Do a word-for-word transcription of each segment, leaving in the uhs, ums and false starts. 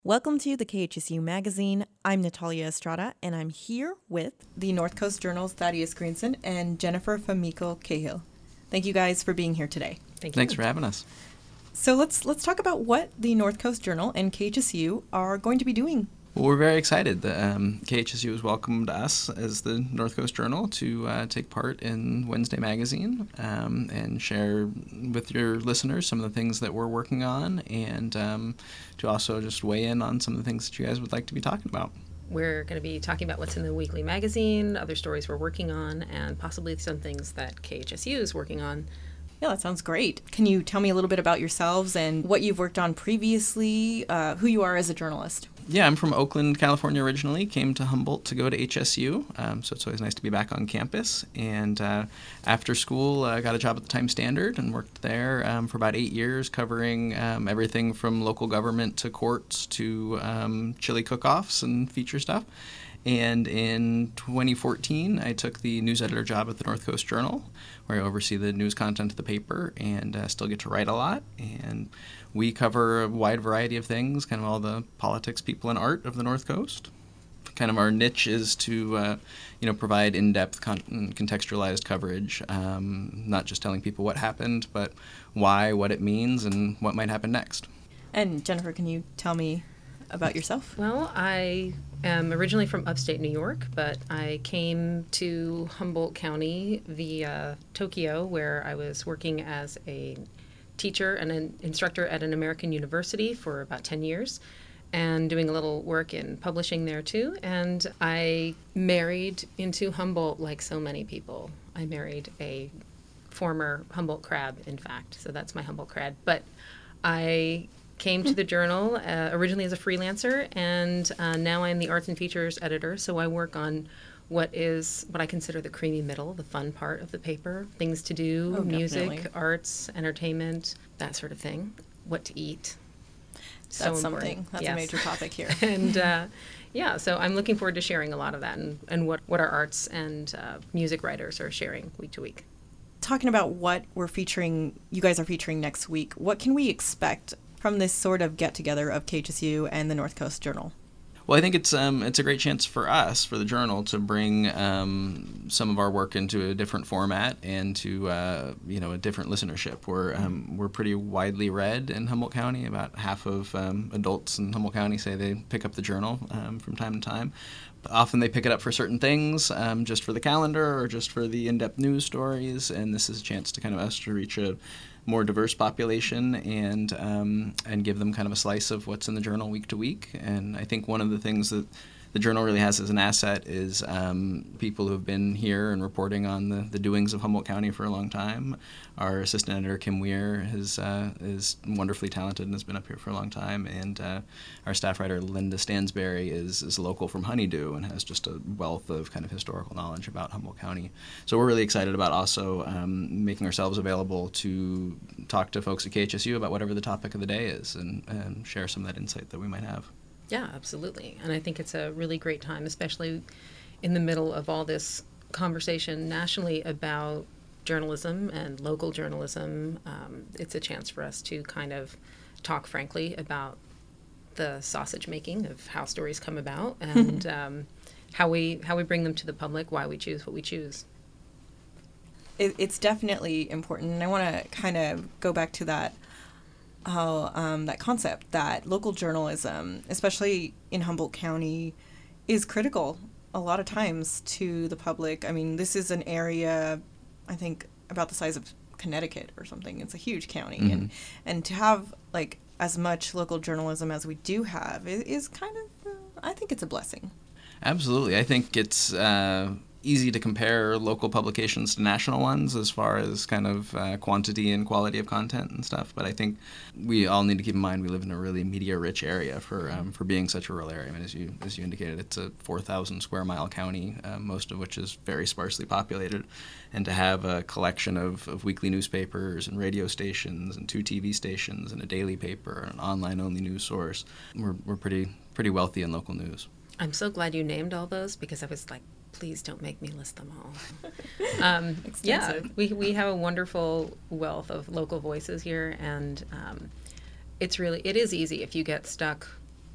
Welcome to the K H S U Magazine. I'm Natalia Estrada, and I'm here with the North Coast Journal's Thaddeus Greenson and Jennifer Famiko Cahill. Thank you guys for being here today. Thank Thanks you. for having us. So let's let's talk about what the North Coast Journal and K H S U are going to be doing. Well, we're very excited that um, K H S U has welcomed us as the North Coast Journal to uh, take part in Wednesday Magazine um, and share with your listeners some of the things that we're working on, and um, to also just weigh in on some of the things that you guys would like to be talking about. We're going to be talking about what's in the weekly magazine, other stories we're working on, and possibly some things that K H S U is working on. Yeah, that sounds great. Can you tell me a little bit about yourselves and what you've worked on previously, uh, who you are as a journalist? Yeah, I'm from Oakland, California originally, came to Humboldt to go to H S U, um, so it's always nice to be back on campus. And uh, after school, I uh, got a job at the Times-Standard and worked there um, for about eight years, covering um, everything from local government to courts to um, chili cook-offs and feature stuff. And in twenty fourteen, I took the news editor job at the North Coast Journal, where I oversee the news content of the paper and uh, still get to write a lot. And we cover a wide variety of things, kind of all the politics, people, and art of the North Coast. Kind of our niche is to, uh, you know, provide in-depth, con- contextualized coverage, um, not just telling people what happened, but why, what it means, and what might happen next. And Jennifer, can you tell me about yourself? Well, I am originally from upstate New York, but I came to Humboldt County via Tokyo, where I was working as a teacher and an instructor at an American university for about ten years and doing a little work in publishing there too. And I married into Humboldt like so many people. I married a former Humboldt crab, in fact, so that's my Humboldt crab. But I came to the Journal uh, originally as a freelancer, and uh, now I'm the arts and features editor, so I work on what is what I consider the creamy middle, the fun part of the paper, things to do, Oh, music, definitely. arts, entertainment, that sort of thing, what to eat. So That's important. something. That's Yes. a major topic here. And uh, yeah, so I'm looking forward to sharing a lot of that and, and what, what our arts and uh, music writers are sharing week to week. Talking about what we're featuring, you guys are featuring next week, what can we expect from this sort of get-together of K H S U and the North Coast Journal? Well, I think it's um, it's a great chance for us, for the Journal, to bring um, some of our work into a different format and to uh, you know a different listenership. We're um, we're pretty widely read in Humboldt County. About half of um, adults in Humboldt County say they pick up the Journal um, from time to time. But often they pick it up for certain things, um, just for the calendar or just for the in-depth news stories. And this is a chance to kind of us to reach a more diverse population and um, and give them kind of a slice of what's in the Journal week to week. And I think one of the things that the Journal really has as an asset is um, people who have been here and reporting on the, the doings of Humboldt County for a long time. Our assistant editor, Kim Weir, is, uh, is wonderfully talented and has been up here for a long time. And uh, our staff writer, Linda Stansberry, is, is local from Honeydew and has just a wealth of kind of historical knowledge about Humboldt County. So we're really excited about also um, making ourselves available to talk to folks at K H S U about whatever the topic of the day is and, and share some of that insight that we might have. Yeah, absolutely. And I think it's a really great time, especially in the middle of all this conversation nationally about journalism and local journalism. Um, it's a chance for us to kind of talk frankly about the sausage making of how stories come about and um, how we how we bring them to the public, why we choose what we choose. It, it's definitely important, and I want to kind of go back to that how um, that concept that local journalism, especially in Humboldt County, is critical a lot of times to the public. I mean, this is an area, I think, about the size of Connecticut or something. It's a huge county, mm-hmm. and and to have like as much local journalism as we do have is, is kind of, uh, I think it's a blessing. Absolutely, I think it's Uh easy to compare local publications to national ones as far as kind of uh, quantity and quality of content and stuff. But I think we all need to keep in mind we live in a really media-rich area for um, for being such a rural area. I mean, as you as you indicated, it's a four thousand square mile county, uh, most of which is very sparsely populated. And to have a collection of, of weekly newspapers and radio stations and two T V stations and a daily paper and an online-only news source, we're we're pretty pretty wealthy in local news. I'm so glad you named all those because I was like, please don't make me list them all. um, yeah, we we have a wonderful wealth of local voices here, and um, it's really it is easy if you get stuck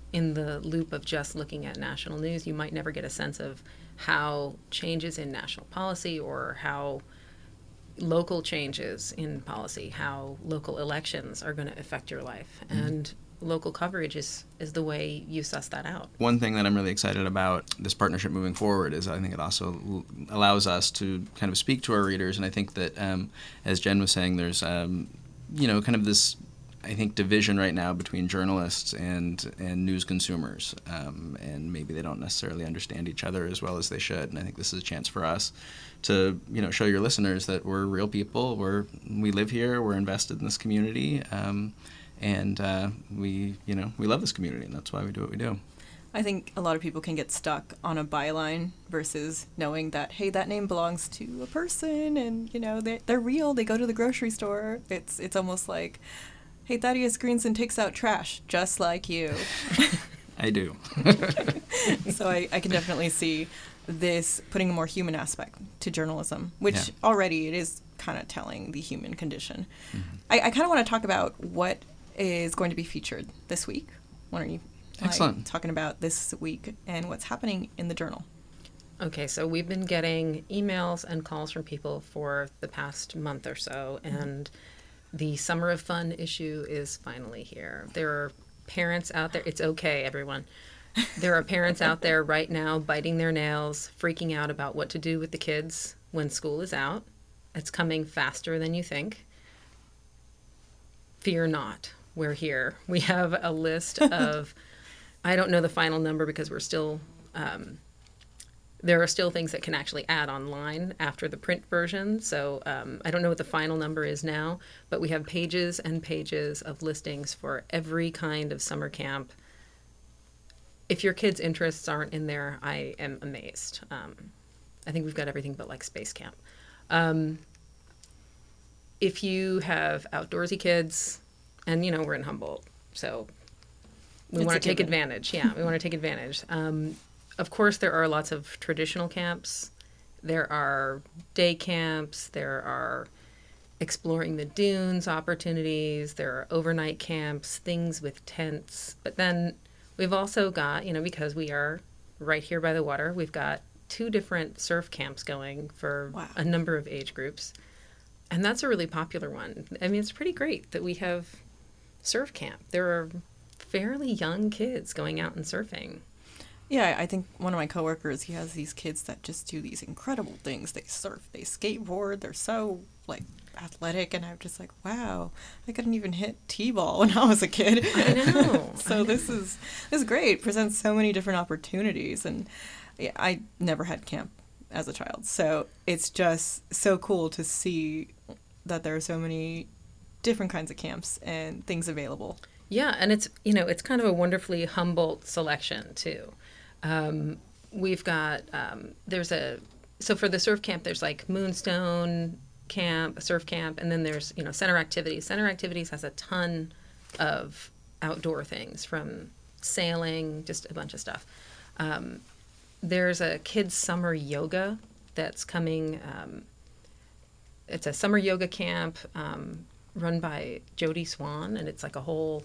in the loop of just looking at national news, you might never get a sense of how changes in national policy or how local changes in policy, how local elections are going to affect your life. Mm-hmm. And local coverage is, is the way you suss that out. One thing that I'm really excited about this partnership moving forward is I think it also l- allows us to kind of speak to our readers. And I think that, um, as Jen was saying, there's, um, you know, kind of this, I think, division right now between journalists and, and news consumers. Um, and maybe they don't necessarily understand each other as well as they should. And I think this is a chance for us to, you know, show your listeners that we're real people. We're, we live here. We're invested in this community. Um, And uh, we, you know, we love this community, and that's why we do what we do. I think a lot of people can get stuck on a byline versus knowing that, hey, that name belongs to a person, and, you know, they're, they're real. They go to the grocery store. It's it's almost like, hey, Thaddeus Greenson takes out trash just like you. I do. So I, I can definitely see this putting a more human aspect to journalism, which Yeah. already it is kind of telling the human condition. Mm-hmm. I, I kind of want to talk about what is going to be featured this week. Why don't you Excellent. like, talking about this week and what's happening in the journal? Okay, so we've been getting emails and calls from people for the past month or so, and the Summer of Fun issue is finally here. There are parents out there. It's okay, everyone. There are parents out there right now biting their nails, freaking out about what to do with the kids when school is out. It's coming faster than you think. Fear not. We're here. We have a list of, I don't know the final number because we're still, um, there are still things that can actually add online after the print version. So um, I don't know what the final number is now, but we have pages and pages of listings for every kind of summer camp. If your kids' interests aren't in there, I am amazed. Um, I think we've got everything but like space camp. Um, if you have outdoorsy kids, and, you know, we're in Humboldt, so we It's want a to take given. advantage. Yeah, we want to take advantage. Um, of course, there are lots of traditional camps. There are day camps. There are exploring the dunes opportunities. There are overnight camps, things with tents. But then we've also got, you know, because we are right here by the water, we've got two different surf camps going for Wow. a number of age groups. And that's a really popular one. I mean, it's pretty great that we have surf camp. There are fairly young kids going out and surfing. Yeah, I think one of my coworkers, he has these kids that just do these incredible things. They surf, they skateboard, they're so, like, athletic, and I'm just like, wow, I couldn't even hit T-ball when I was a kid. I know. So I know. this is this is great. Presents so many different opportunities, and yeah, I never had camp as a child, so it's just so cool to see that there are so many different kinds of camps and things available. Yeah, and it's, you know, it's kind of a wonderfully Humboldt selection, too. Um, we've got, um, there's a, so for the surf camp, there's like Moonstone Camp, surf camp, and then there's, you know, Center Activities. Center Activities has a ton of outdoor things, from sailing, just a bunch of stuff. Um, there's a kids' summer yoga that's coming. Um, it's a summer yoga camp um, run by Jody Swan, and it's like a whole,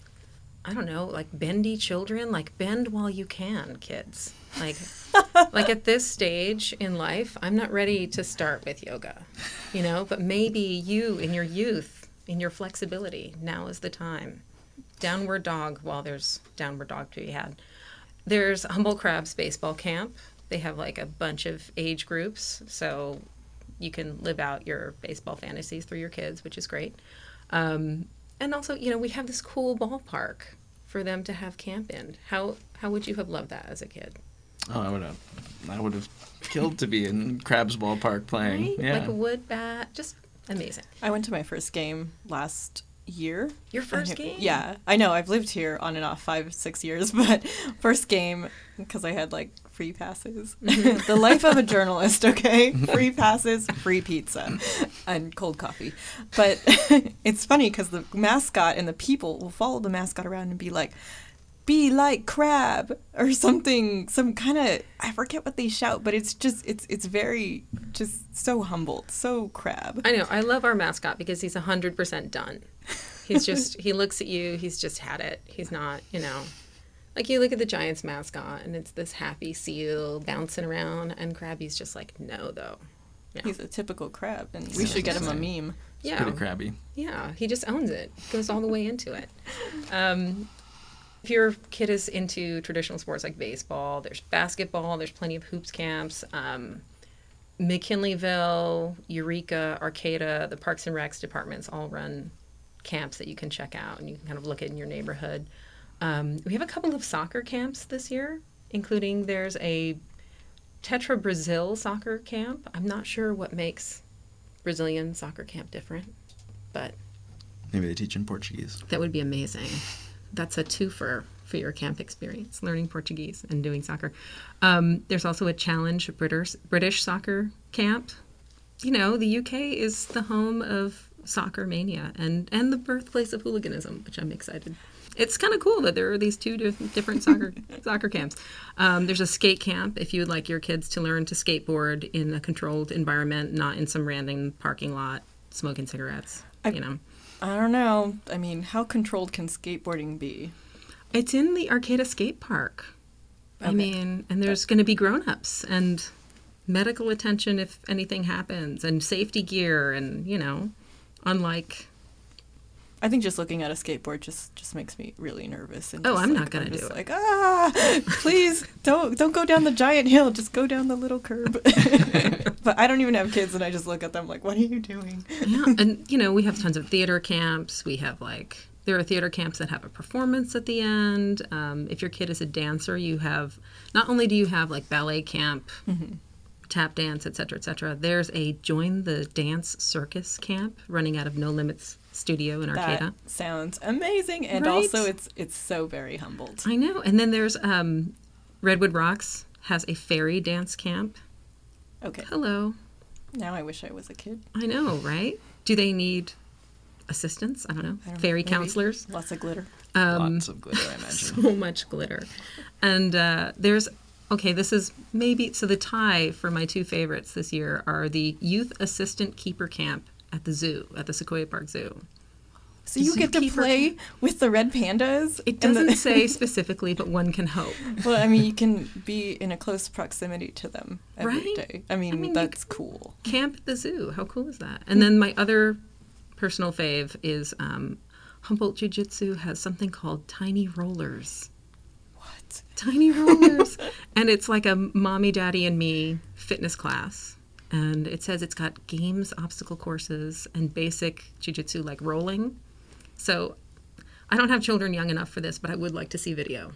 I don't know, like bendy children, like bend while you can, kids. Like, like at this stage in life, I'm not ready to start with yoga, you know, but maybe you in your youth, in your flexibility, now is the time. Downward dog while there's downward dog to be had. There's Humboldt Crabs baseball camp. They have like a bunch of age groups, so you can live out your baseball fantasies through your kids, which is great. Um, and also, you know, we have this cool ballpark for them to have camp in. How how would you have loved that as a kid? Oh, I would have, I would have killed to be in Crabs Ballpark playing. Right? Yeah. Like a wood bat, just amazing. I went to my first game last year. Your first I- game? Yeah. I know. I've lived here on and off five, six years, but first game, because I had like free passes. The life of a journalist, okay? Free passes, free pizza, and cold coffee. But it's funny because the mascot and the people will follow the mascot around and be like, be like Crab or something, some kind of, I forget what they shout, but it's just, it's it's very, just so Humboldt, so Crab. I know. I love our mascot because he's one hundred percent done. He's just, he looks at you, he's just had it. He's not, you know, Like, you look at the Giants mascot, and it's this happy seal bouncing around, and Krabby's just like, no, though. Yeah. He's a typical crab, and we should get him a meme. It's Yeah. pretty crabby. Yeah, he just owns it. Goes all the way into it. Um, if your kid is into traditional sports like baseball, there's basketball, there's plenty of hoops camps. Um, McKinleyville, Eureka, Arcata, the Parks and Recs departments all run camps that you can check out, and you can kind of look at in your neighborhood. Um, we have a couple of soccer camps this year, including there's a Tetra Brazil soccer camp. I'm not sure what makes Brazilian soccer camp different, but Maybe they teach in Portuguese. that would be amazing. That's a twofer for your camp experience, learning Portuguese and doing soccer. Um, there's also a Challenge British, British soccer camp. You know, the U K is the home of soccer mania and, and the birthplace of hooliganism, which I'm excited. It's kind of cool that there are these two diff- different soccer soccer camps. Um, there's a skate camp if you would like your kids to learn to skateboard in a controlled environment, not in some random parking lot smoking cigarettes, I- you know. I don't know. I mean, how controlled can skateboarding be? It's in the Arcata Skate Park. I Okay. mean, and there's going to be grown-ups and medical attention if anything happens and safety gear and, you know, unlike... I think just looking at a skateboard just, just makes me really nervous. And Oh, just, I'm like, not gonna just do it. Like, ah, please don't don't go down the giant hill. Just go down the little curb. But I don't even have kids, and I just look at them like, what are you doing? Yeah, and, you know, we have tons of theater camps. We have, like... There are theater camps that have a performance at the end. Um, if your kid is a dancer, you have... Not only do you have, like, ballet camp, Mm-hmm. tap dance, et cetera, et cetera. There's a Join the Dance Circus camp running out of No Limits Studio in Arcata. That sounds amazing, and Right? also it's it's so very humbled. I know. And then there's um, Redwood Rocks has a fairy dance camp. Okay, Hello. now I wish I was a kid. I know, right? Do they need assistance? I don't know. I don't know, Fairy maybe counselors? Lots of glitter. Um, Lots of glitter, I imagine. so much glitter. And uh, there's, okay, this is maybe, so the tie for my two favorites this year are the Youth Assistant Keeper Camp at the zoo, at the Sequoia Park Zoo. So you get to Zookeeper play with the red pandas? It and the- doesn't say specifically, but one can hope. Well, I mean, you can be in a close proximity to them every day. Right? I mean, I mean, you that's cool. Camp at the zoo. How cool is that? And then my other personal fave is um, Humboldt Jiu-Jitsu has something called Tiny Rollers. What? Tiny Rollers. And it's like a mommy, daddy, and me fitness class. And it says it's got games, obstacle courses, and basic jiu-jitsu like rolling. So I don't have children young enough for this, but I would like to see video.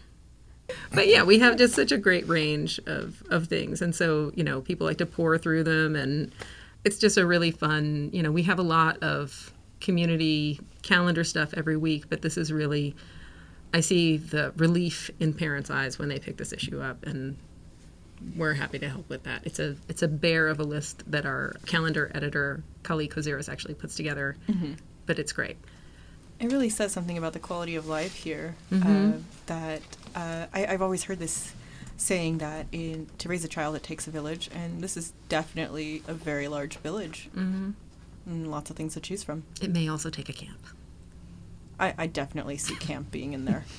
But yeah, we have just such a great range of, of things. And so, you know, people like to pour through them. And it's just a really fun, you know, we have a lot of community calendar stuff every week, but this is really, I see the relief in parents' eyes when they pick this issue up. And we're happy to help with that. It's a it's a bear of a list that our calendar editor, Kali Koziris, actually puts together, Mm-hmm. but it's great. It really says something about the quality of life here. Mhm. Uh, that uh, I, I've always heard this saying that in to raise a child it takes a village, and this is definitely a very large village, hmm and lots of things to choose from. It may also take a camp. I, I definitely see camp being in there.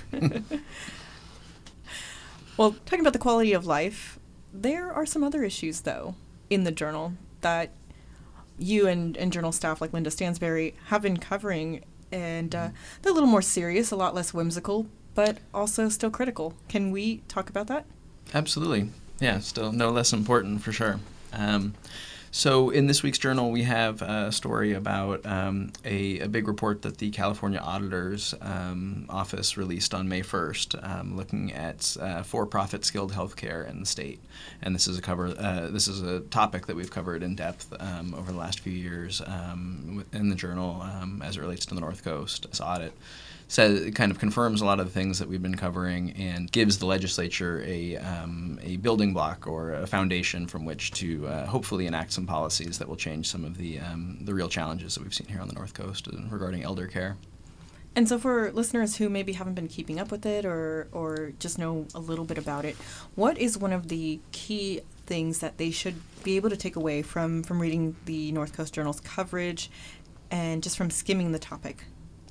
Well, talking about the quality of life, there are some other issues, though, in the journal that you and, and journal staff like Linda Stansberry have been covering, and uh, they're a little more serious, a lot less whimsical, but also still critical. Can we talk about that? Absolutely. Yeah, still no less important for sure. Um, so in this week's journal, we have a story about um, a, a big report that the California Auditor's um, Office released on May first, um, looking at uh, for-profit skilled healthcare in the state. And this is a cover. Uh, this is a topic that we've covered in depth um, over the last few years um, in the journal um, as it relates to the North Coast. This audit says it kind of confirms a lot of the things that we've been covering and gives the legislature a um, a building block or a foundation from which to uh, hopefully enact some policies that will change some of the um, the real challenges that we've seen here on the North Coast regarding elder care. And so for listeners who maybe haven't been keeping up with it or, or just know a little bit about it, what is one of the key things that they should be able to take away from, from reading the North Coast Journal's coverage and just from skimming the topic?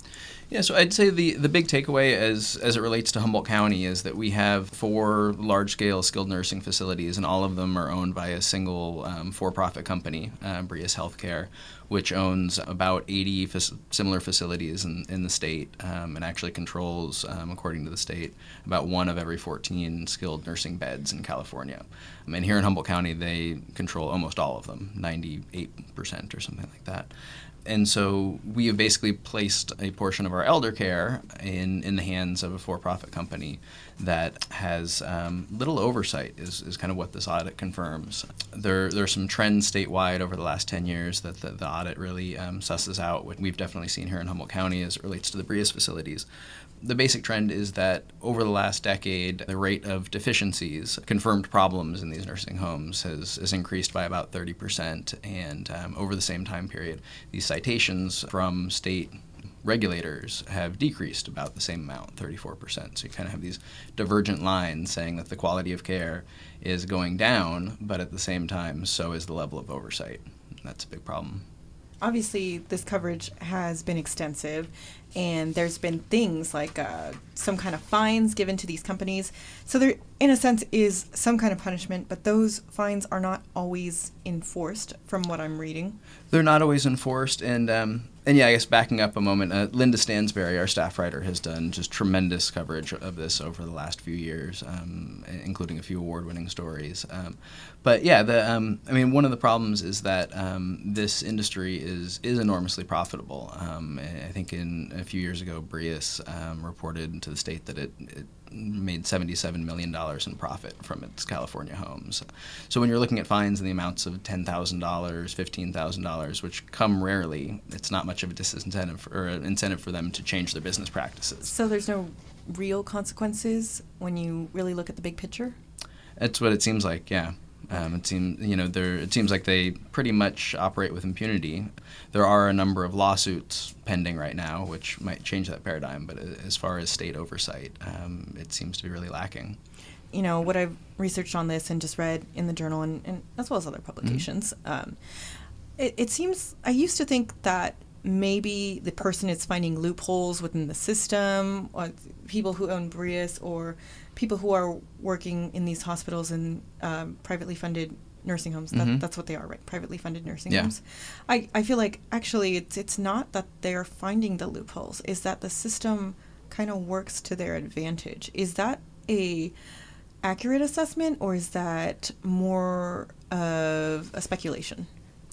Yeah, so I'd say the, the big takeaway as as it relates to Humboldt County is that we have four large-scale skilled nursing facilities, and all of them are owned by a single um, for-profit company, uh, Brius Healthcare, which owns about eighty f- similar facilities in, in the state um, and actually controls, um, according to the state, about one of every fourteen skilled nursing beds in California. Um, and here in Humboldt County, they control almost all of them, ninety-eight percent or something like that. And so we have basically placed a portion of our elder care in, in the hands of a for-profit company that has um, little oversight, is, is kind of what this audit confirms. There, there are some trends statewide over the last ten years that the, the audit really um, susses out, what we've definitely seen here in Humboldt County as it relates to the Brius facilities. The basic trend is that over the last decade, the rate of deficiencies, confirmed problems in these nursing homes, has, has increased by about thirty percent. And um, over the same time period, these citations from state regulators have decreased about the same amount, thirty-four percent. So you kind of have these divergent lines saying that the quality of care is going down, but at the same time, so is the level of oversight. That's a big problem. Obviously, this coverage has been extensive, and there's been things like uh, some kind of fines given to these companies. So there, in a sense, is some kind of punishment, but those fines are not always enforced, from what I'm reading. They're not always enforced, and um, and yeah, I guess backing up a moment, uh, Linda Stansberry, our staff writer, has done just tremendous coverage of this over the last few years, um, including a few award-winning stories. Um, but yeah, the um, I mean, one of the problems is that um, this industry is is enormously profitable. Um, I think in a few years ago, Brius um, reported to the state that it, it made seventy-seven million dollars in profit from its California homes. So when you're looking at fines in the amounts of ten thousand dollars, fifteen thousand dollars, which come rarely, it's not much of a disincentive for, or an incentive for them to change their business practices. So there's no real consequences when you really look at the big picture? That's what it seems like, yeah. Um, it seems you know there. It seems like they pretty much operate with impunity. There are a number of lawsuits pending right now, which might change that paradigm. But as far as state oversight, um, it seems to be really lacking. You know, what I've researched on this and just read in the journal, and, and as well as other publications, mm-hmm. um, it, it seems I used to think that maybe the person is finding loopholes within the system, or people who own Brius, or people who are working in these hospitals and um, privately funded nursing homes. That, mm-hmm. That's what they are, right? Privately funded nursing yeah. homes. I, I feel like actually it's it's not that they're finding the loopholes, is that the system kind of works to their advantage. Is that a accurate assessment, or is that more of a speculation?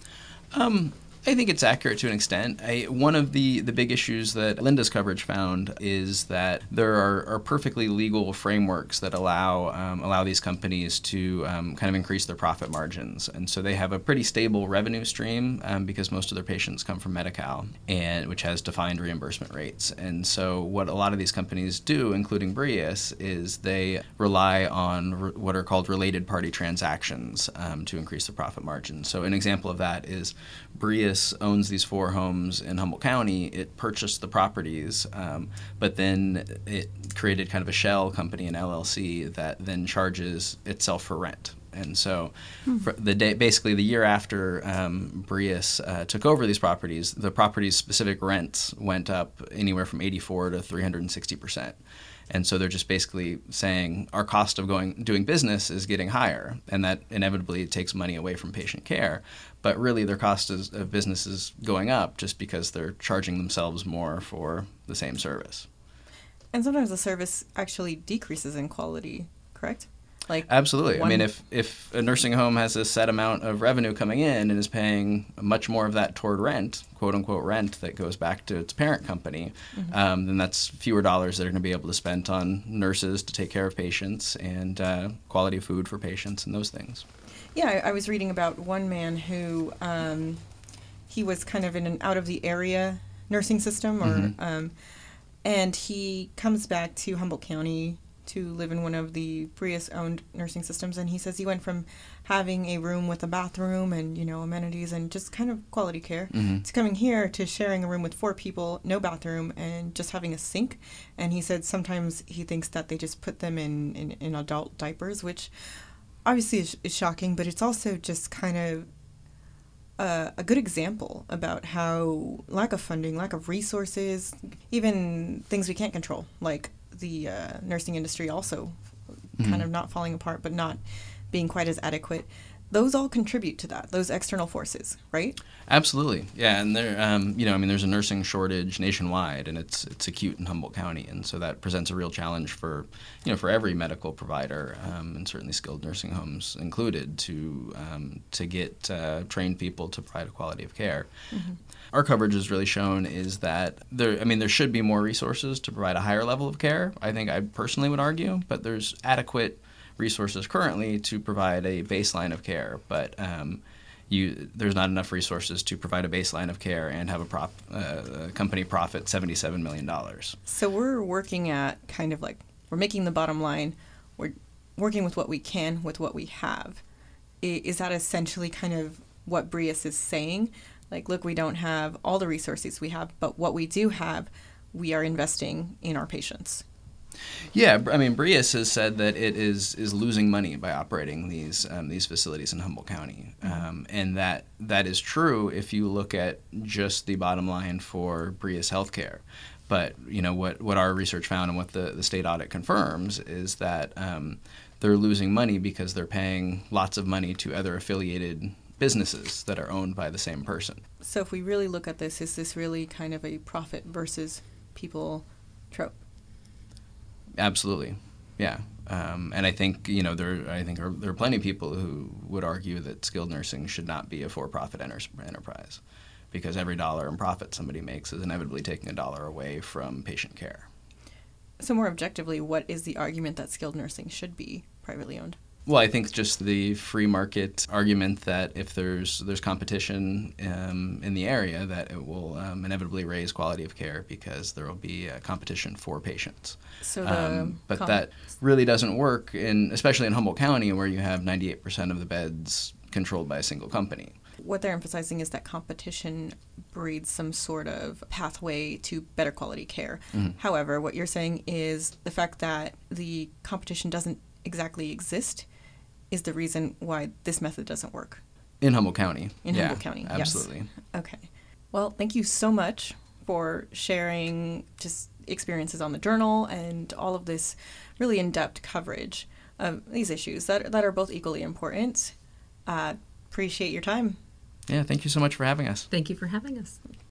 Um. I think it's accurate to an extent. I, one of the, the big issues that Linda's coverage found is that there are, are perfectly legal frameworks that allow um, allow these companies to um, kind of increase their profit margins. And so they have a pretty stable revenue stream um, because most of their patients come from Medi-Cal, and which has defined reimbursement rates. And so what a lot of these companies do, including Brius, is they rely on re- what are called related party transactions um, to increase the profit margin. So an example of that is Brius owns these four homes in Humboldt County. It purchased the properties, um, but then it created kind of a shell company, an L L C, that then charges itself for rent. And so hmm. for the day, basically the year after um, Brius uh, took over these properties, the property's specific rents went up anywhere from eighty-four to three hundred sixty percent. And so they're just basically saying our cost of going doing business is getting higher, and that inevitably takes money away from patient care. But really their cost is, of business is going up just because they're charging themselves more for the same service. And sometimes the service actually decreases in quality, correct? Like Absolutely. One... I mean, if, if a nursing home has a set amount of revenue coming in and is paying much more of that toward rent, quote-unquote rent, that goes back to its parent company, mm-hmm. um, then that's fewer dollars that are going to be able to spend on nurses to take care of patients and uh, quality of food for patients and those things. Yeah, I, I was reading about one man who um, he was kind of in an out-of-the-area nursing system, or mm-hmm. um, and he comes back to Humboldt County to live in one of the Brius-owned nursing systems, and he says he went from having a room with a bathroom and, you know, amenities and just kind of quality care mm-hmm. to coming here to sharing a room with four people, no bathroom, and just having a sink. And he said sometimes he thinks that they just put them in, in, in adult diapers, which obviously is, is shocking, but it's also just kind of a, a good example about how lack of funding, lack of resources, even things we can't control, like the uh, nursing industry also mm-hmm. kind of not falling apart, but not being quite as adequate. Those all contribute to that, those external forces, right? Absolutely, yeah. And there, um, you know, I mean, there's a nursing shortage nationwide, and it's it's acute in Humboldt County, and so that presents a real challenge for, you know, for every medical provider, um, and certainly skilled nursing homes included, to um, to get uh, trained people to provide a quality of care. Mm-hmm. Our coverage has really shown is that there, I mean, there should be more resources to provide a higher level of care. I think I personally would argue, but there's adequate resources currently to provide a baseline of care, but um, you there's not enough resources to provide a baseline of care and have a, prop, uh, a company profit seventy-seven million dollars. So we're working at kind of like, we're making the bottom line, we're working with what we can, with what we have. Is that essentially kind of what BRIAS is saying? Like, look, we don't have all the resources we have, but what we do have, we are investing in our patients. Yeah, I mean, BRIAS has said that it is is losing money by operating these um, these facilities in Humboldt County, um, and that that is true if you look at just the bottom line for BRIAS Healthcare. But you know what what our research found and what the, the state audit confirms is that um, they're losing money because they're paying lots of money to other affiliated businesses that are owned by the same person. So if we really look at this, is this really kind of a profit versus people trope? Absolutely, yeah, um, and I think you know there. I think are, there are plenty of people who would argue that skilled nursing should not be a for-profit enter- enterprise, because every dollar in profit somebody makes is inevitably taking a dollar away from patient care. So more objectively, what is the argument that skilled nursing should be privately owned? Well, I think just the free market argument that if there's there's competition um, in the area, that it will um, inevitably raise quality of care because there will be a competition for patients. So the um, but com- that really doesn't work, in especially in Humboldt County, where you have ninety-eight percent of the beds controlled by a single company. What they're emphasizing is that competition breeds some sort of pathway to better quality care. Mm-hmm. However, what you're saying is the fact that the competition doesn't exactly exist is the reason why this method doesn't work. In Humboldt County. In yeah, Humboldt County, absolutely. Yes. Okay. Well, thank you so much for sharing just experiences on the journal and all of this really in-depth coverage of these issues that, that are both equally important. Uh, appreciate your time. Yeah, thank you so much for having us. Thank you for having us.